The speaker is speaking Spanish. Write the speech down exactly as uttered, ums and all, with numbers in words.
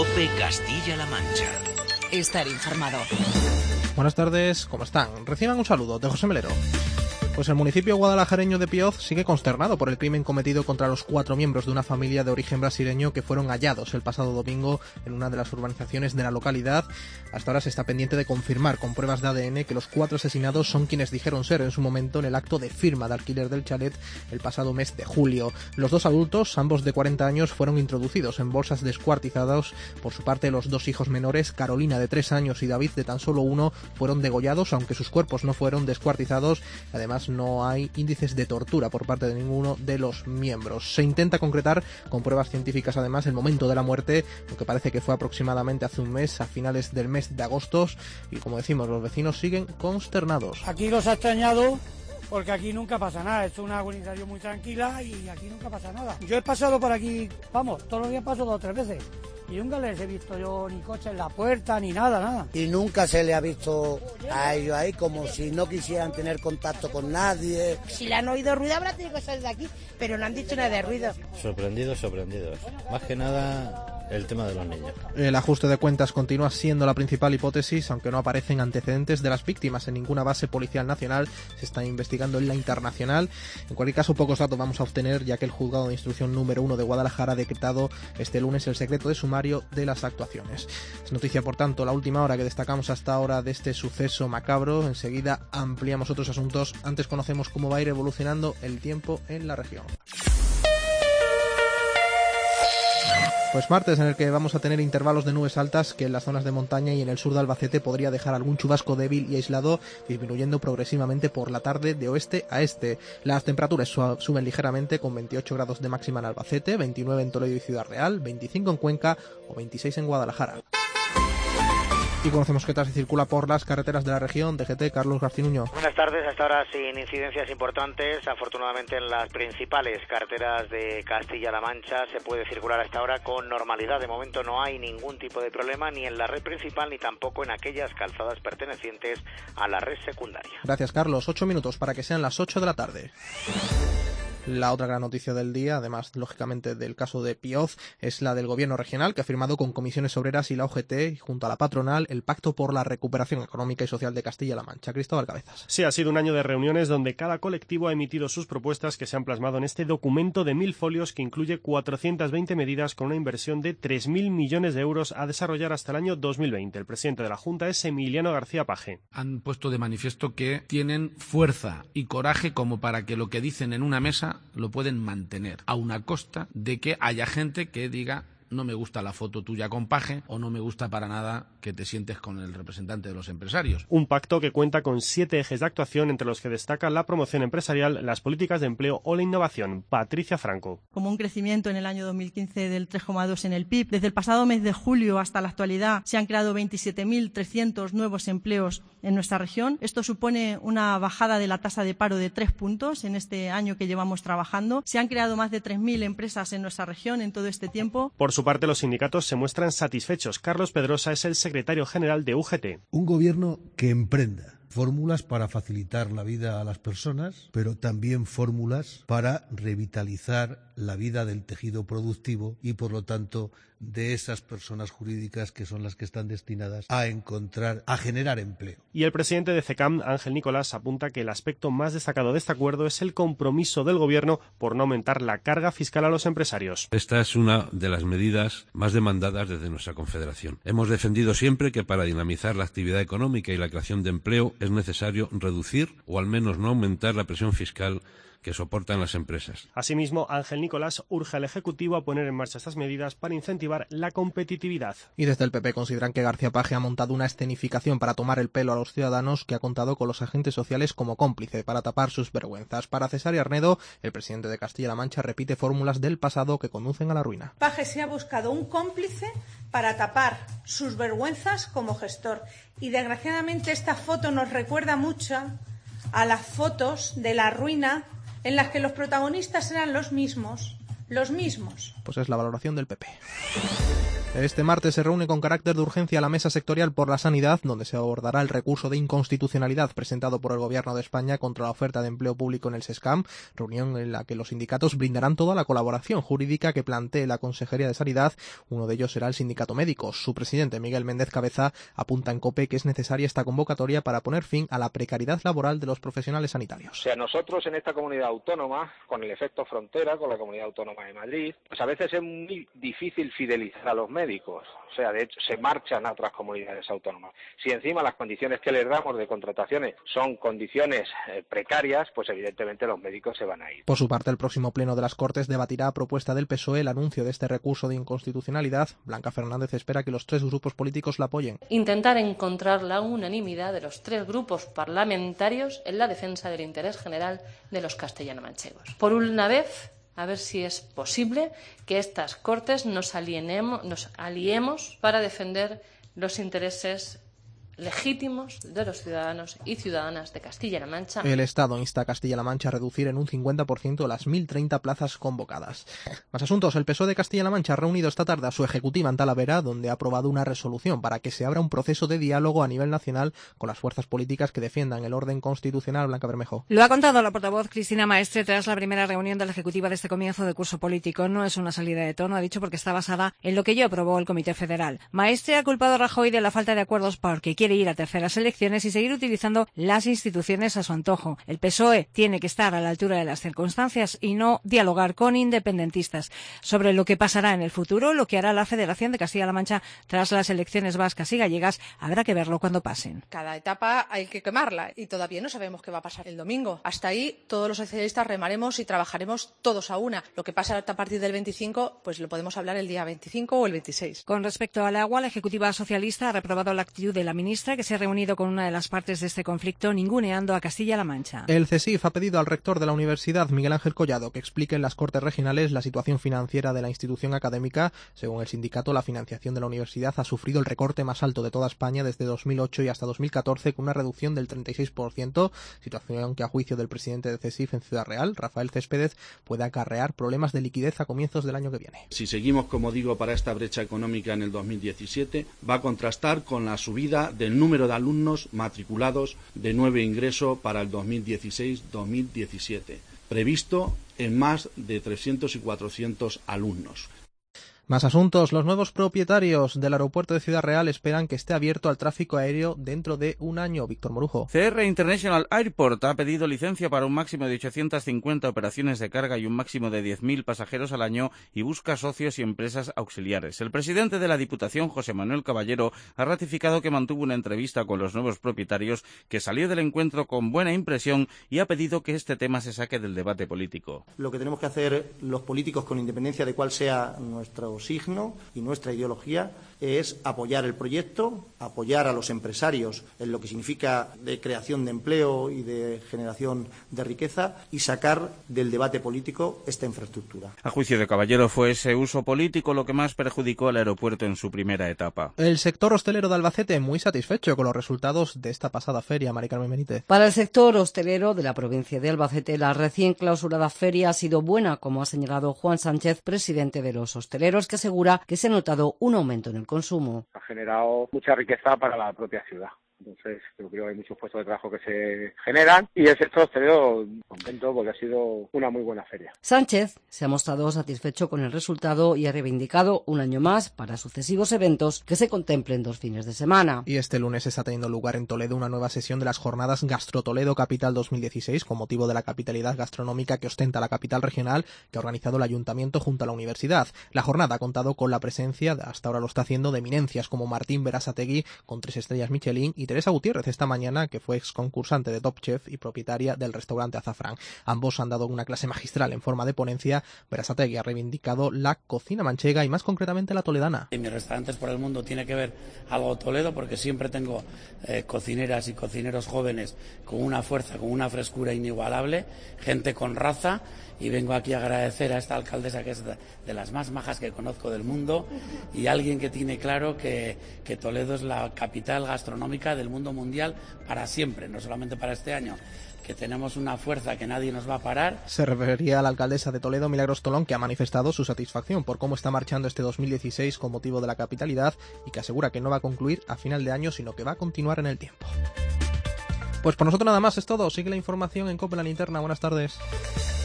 COPE Castilla-La Mancha. Estar informado. Buenas tardes, ¿cómo están? Reciban un saludo de José Melero. Pues el municipio guadalajareño de Pioz sigue consternado por el crimen cometido contra los cuatro miembros de una familia de origen brasileño que fueron hallados el pasado domingo en una de las urbanizaciones de la localidad. Hasta ahora se está pendiente de confirmar con pruebas de A D N que los cuatro asesinados son quienes dijeron ser en su momento en el acto de firma de alquiler del chalet el pasado mes de julio. Los dos adultos, ambos de cuarenta años, fueron introducidos en bolsas descuartizadas. Por su parte, los dos hijos menores, Carolina de tres años y David de tan solo uno, fueron degollados, aunque sus cuerpos no fueron descuartizados. Además, no hay índices de tortura por parte de ninguno de los miembros. Se intenta concretar con pruebas científicas además el momento de la muerte, lo que parece que fue aproximadamente hace un mes, a finales del mes de agosto, y como decimos, los vecinos siguen consternados. Aquí los ha extrañado porque aquí nunca pasa nada, es una urbanización muy tranquila y aquí nunca pasa nada. Yo he pasado por aquí, vamos, todos los días paso dos o tres veces. Y nunca les he visto yo ni coche en la puerta, ni nada, nada. Y nunca se le ha visto a ellos ahí como si no quisieran tener contacto con nadie. Si le han oído ruido habrá tenido que salir de aquí, pero no han dicho nada de ruido. Sorprendidos, sorprendidos. Más que nada el tema de los niños. El ajuste de cuentas continúa siendo la principal hipótesis, aunque no aparecen antecedentes de las víctimas en ninguna base policial nacional. Se está investigando en la internacional. En cualquier caso, pocos datos vamos a obtener, ya que el juzgado de instrucción número uno de Guadalajara ha decretado este lunes el secreto de sumario de las actuaciones. Es noticia, por tanto, la última hora que destacamos hasta ahora de este suceso macabro. Enseguida ampliamos otros asuntos. Antes conocemos cómo va a ir evolucionando el tiempo en la región. Pues martes, en el que vamos a tener intervalos de nubes altas que en las zonas de montaña y en el sur de Albacete podría dejar algún chubasco débil y aislado, disminuyendo progresivamente por la tarde de oeste a este. Las temperaturas suben ligeramente, con veintiocho grados de máxima en Albacete, veintinueve en Toledo y Ciudad Real, veinticinco en Cuenca o veintiséis en Guadalajara. Y conocemos qué tal se circula por las carreteras de la región. D G T, Carlos Garcinuño. Buenas tardes, hasta ahora sin incidencias importantes. Afortunadamente en las principales carreteras de Castilla-La Mancha se puede circular hasta ahora con normalidad. De momento no hay ningún tipo de problema ni en la red principal ni tampoco en aquellas calzadas pertenecientes a la red secundaria. Gracias, Carlos. Ocho minutos para que sean las ocho de la tarde. La otra gran noticia del día, además, lógicamente, del caso de Pioz, es la del gobierno regional, que ha firmado con comisiones obreras y la O G T, y junto a la patronal, el Pacto por la Recuperación Económica y Social de Castilla-La Mancha. Cristóbal Cabezas. Sí, ha sido un año de reuniones donde cada colectivo ha emitido sus propuestas que se han plasmado en este documento de mil folios que incluye cuatrocientas veinte medidas con una inversión de tres mil millones de euros a desarrollar hasta el año dos mil veinte. El presidente de la Junta es Emiliano García Paje. Han puesto de manifiesto que tienen fuerza y coraje como para que lo que dicen en una mesa lo pueden mantener, a una costa de que haya gente que diga: no me gusta la foto tuya con Paje, o no me gusta para nada que te sientes con el representante de los empresarios. Un pacto que cuenta con siete ejes de actuación, entre los que destacan la promoción empresarial, las políticas de empleo o la innovación. Patricia Franco. Como un crecimiento en el año dos mil quince del tres coma dos en el P I B, desde el pasado mes de julio hasta la actualidad se han creado veintisiete mil trescientos nuevos empleos en nuestra región. Esto supone una bajada de la tasa de paro de tres puntos en este año que llevamos trabajando. Se han creado más de tres mil empresas en nuestra región en todo este tiempo. Por su parte, los sindicatos se muestran satisfechos. Carlos Pedrosa es el secretario general de U G T. Un gobierno que emprenda fórmulas para facilitar la vida a las personas, pero también fórmulas para revitalizar la vida del tejido productivo y, por lo tanto, de esas personas jurídicas que son las que están destinadas a encontrar, a generar empleo. Y el presidente de CECAM, Ángel Nicolás, apunta que el aspecto más destacado de este acuerdo es el compromiso del gobierno por no aumentar la carga fiscal a los empresarios. Esta es una de las medidas más demandadas desde nuestra confederación. Hemos defendido siempre que para dinamizar la actividad económica y la creación de empleo es necesario reducir o al menos no aumentar la presión fiscal que soportan las empresas. Asimismo, Ángel Nicolás urge al Ejecutivo a poner en marcha estas medidas para incentivar la competitividad. Y desde el P P consideran que García Paje ha montado una escenificación para tomar el pelo a los ciudadanos, que ha contado con los agentes sociales como cómplice para tapar sus vergüenzas. Para César Arnedo, el presidente de Castilla-La Mancha repite fórmulas del pasado que conducen a la ruina. Paje se ha buscado un cómplice para tapar sus vergüenzas como gestor. Y desgraciadamente esta foto nos recuerda mucho a las fotos de la ruina en las que los protagonistas eran los mismos, los mismos. Pues es la valoración del P P. Este martes se reúne con carácter de urgencia la Mesa Sectorial por la Sanidad, donde se abordará el recurso de inconstitucionalidad presentado por el Gobierno de España contra la oferta de empleo público en el SESCAM, reunión en la que los sindicatos brindarán toda la colaboración jurídica que plantee la Consejería de Sanidad. Uno de ellos será el Sindicato Médico. Su presidente, Miguel Méndez Cabeza, apunta en COPE que es necesaria esta convocatoria para poner fin a la precariedad laboral de los profesionales sanitarios. O sea, nosotros en esta comunidad autónoma, con el efecto frontera, con la Comunidad Autónoma de Madrid, pues a veces es muy difícil fidelizar a los médicos. O sea, de hecho, se marchan a otras comunidades autónomas. Si encima las condiciones que les damos de contrataciones son condiciones eh, precarias, pues evidentemente los médicos se van a ir. Por su parte, el próximo pleno de las Cortes debatirá a propuesta del P S O E el anuncio de este recurso de inconstitucionalidad. Blanca Fernández espera que los tres grupos políticos la apoyen. Intentar encontrar la unanimidad de los tres grupos parlamentarios en la defensa del interés general de los castellano-manchegos. Por una vez, a ver si es posible que estas Cortes nos alienemos, nos aliemos para defender los intereses legítimos de los ciudadanos y ciudadanas de Castilla-La Mancha. El Estado insta a Castilla-La Mancha a reducir en un cincuenta por ciento las mil treinta plazas convocadas. Más asuntos. El P S O E de Castilla-La Mancha ha reunido esta tarde a su ejecutiva en Talavera, donde ha aprobado una resolución para que se abra un proceso de diálogo a nivel nacional con las fuerzas políticas que defiendan el orden constitucional. Blanca Bermejo. Lo ha contado la portavoz Cristina Maestre tras la primera reunión de la ejecutiva de este comienzo de curso político. No es una salida de tono, ha dicho, porque está basada en lo que ya aprobó el Comité Federal. Maestre ha culpado a Rajoy de la falta de acuerdos porque quiere ir a terceras elecciones y seguir utilizando las instituciones a su antojo. El P S O E tiene que estar a la altura de las circunstancias y no dialogar con independentistas. Sobre lo que pasará en el futuro, lo que hará la Federación de Castilla-La Mancha tras las elecciones vascas y gallegas, habrá que verlo cuando pasen. Cada etapa hay que quemarla y todavía no sabemos qué va a pasar el domingo. Hasta ahí todos los socialistas remaremos y trabajaremos todos a una. Lo que pasa a partir del veinticinco, pues lo podemos hablar el día veinticinco o el veintiséis. Con respecto al agua, la ejecutiva socialista ha reprobado la actitud de la ministra, que se ha reunido con una de las partes de este conflicto, ninguneando a Castilla-La Mancha. El CESIF ha pedido al rector de la universidad, Miguel Ángel Collado, que explique en las Cortes Regionales la situación financiera de la institución académica. Según el sindicato, la financiación de la universidad ha sufrido el recorte más alto de toda España desde dos mil ocho y hasta dos mil catorce, con una reducción del treinta y seis por ciento, situación que, a juicio del presidente de CESIF en Ciudad Real, Rafael Céspedes, puede acarrear problemas de liquidez a comienzos del año que viene. Si seguimos, como digo, para esta brecha económica en el dos mil diecisiete, va a contrastar con la subida del número de alumnos matriculados de nuevo ingreso para el dos mil dieciséis dos mil diecisiete, previsto en más de trescientos y cuatrocientos alumnos. Más asuntos. Los nuevos propietarios del aeropuerto de Ciudad Real esperan que esté abierto al tráfico aéreo dentro de un año. Víctor Morujo. C R International Airport ha pedido licencia para un máximo de ochocientas cincuenta operaciones de carga y un máximo de diez mil pasajeros al año y busca socios y empresas auxiliares. El presidente de la Diputación, José Manuel Caballero, ha ratificado que mantuvo una entrevista con los nuevos propietarios, que salió del encuentro con buena impresión y ha pedido que este tema se saque del debate político. Lo que tenemos que hacer los políticos, con independencia de cuál sea nuestro signo y nuestra ideología, es apoyar el proyecto, apoyar a los empresarios en lo que significa de creación de empleo y de generación de riqueza y sacar del debate político esta infraestructura. A juicio de Caballero, fue ese uso político lo que más perjudicó al aeropuerto en su primera etapa. El sector hostelero de Albacete muy satisfecho con los resultados de esta pasada feria. Mari Carmen Benítez. Para el sector hostelero de la provincia de Albacete, la recién clausurada feria ha sido buena, como ha señalado Juan Sánchez, presidente de los hosteleros, que asegura que se ha notado un aumento en el consumo. Ha generado mucha riqueza para la propia ciudad. Entonces, yo creo que hay muchos puestos de trabajo que se generan y el sector hostelero contento porque ha sido una muy buena feria. Sánchez se ha mostrado satisfecho con el resultado y ha reivindicado un año más para sucesivos eventos que se contemplen dos fines de semana. Y este lunes está teniendo lugar en Toledo una nueva sesión de las jornadas Gastro Toledo Capital dos mil dieciséis, con motivo de la capitalidad gastronómica que ostenta la capital regional, que ha organizado el ayuntamiento junto a la universidad. La jornada ha contado con la presencia, hasta ahora lo está haciendo, de eminencias como Martín Berasategui, con tres estrellas Michelin, y Teresa Gutiérrez esta mañana, que fue ex concursante de Top Chef y propietaria del restaurante Azafrán. Ambos han dado una clase magistral en forma de ponencia. Berasategui ha reivindicado la cocina manchega y más concretamente la toledana. En mis restaurantes por el mundo tiene que ver algo Toledo, porque siempre tengo eh, cocineras y cocineros jóvenes con una fuerza, con una frescura inigualable, gente con raza, y vengo aquí a agradecer a esta alcaldesa, que es de, de las más majas que conozco del mundo, y alguien que tiene claro que, que Toledo es la capital gastronómica seguridad del mundo mundial para siempre, no solamente para este año, que tenemos una fuerza que nadie nos va a parar. Se refería a la alcaldesa de Toledo, Milagros Tolón, que ha manifestado su satisfacción por cómo está marchando este dos mil dieciséis con motivo de la capitalidad y que asegura que no va a concluir a final de año, sino que va a continuar en el tiempo. Pues por nosotros nada más es todo. Sigue la información en COPE La Linterna. Buenas tardes.